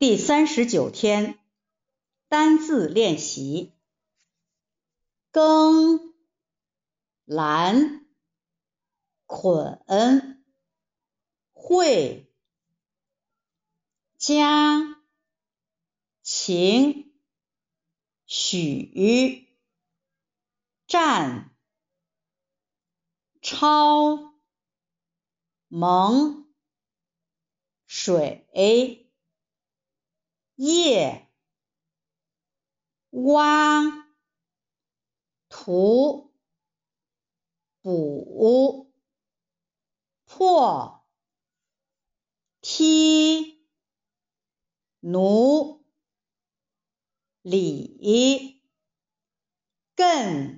第39天单字练习。更、蓝、捆、会、家、情、许、占、超、蒙、水、叶、挖、图、补、破、踢、奴、里、艮。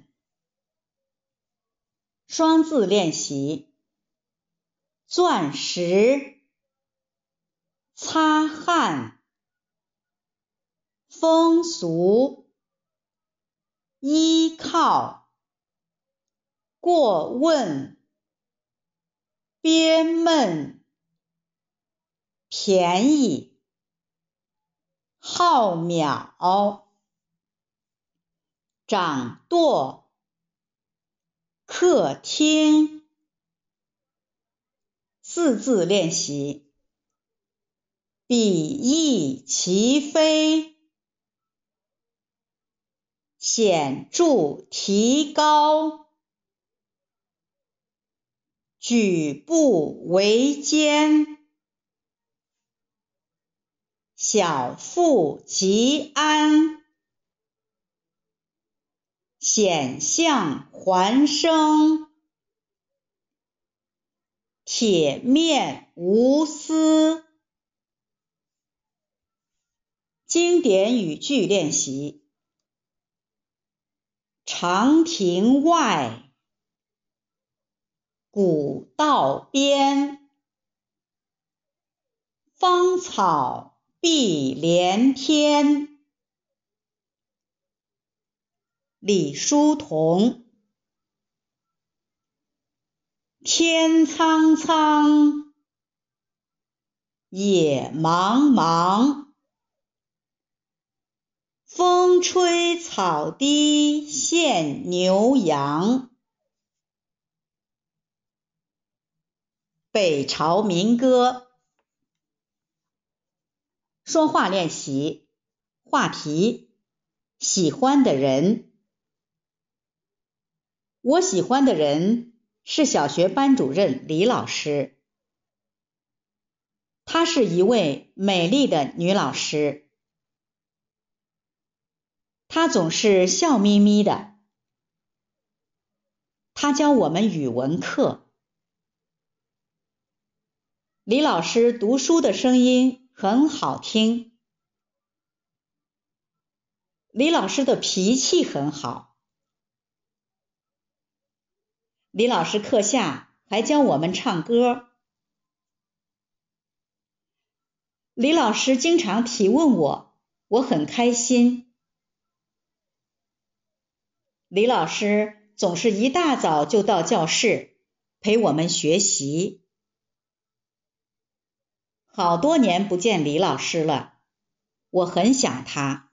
双字练习：钻石、擦汗、风俗、依靠、过问、憋闷、便宜、浩渺、掌舵、客厅。四字练习：比翼齐飞、显著提高、举步维艰、小富即安、险象环生、铁面无私。经典语句练习：长亭外，古道边，芳草碧连天。李叔同。天苍苍，野茫茫，风吹草低见牛羊。北朝民歌。说话练习。话题：喜欢的人。我喜欢的人是小学班主任李老师，她是一位美丽的女老师，她总是笑眯眯的。她教我们语文课。李老师读书的声音很好听。李老师的脾气很好。李老师课下还教我们唱歌。李老师经常提问我，我很开心。李老师总是一大早就到教室陪我们学习。好多年不见李老师了，我很想他。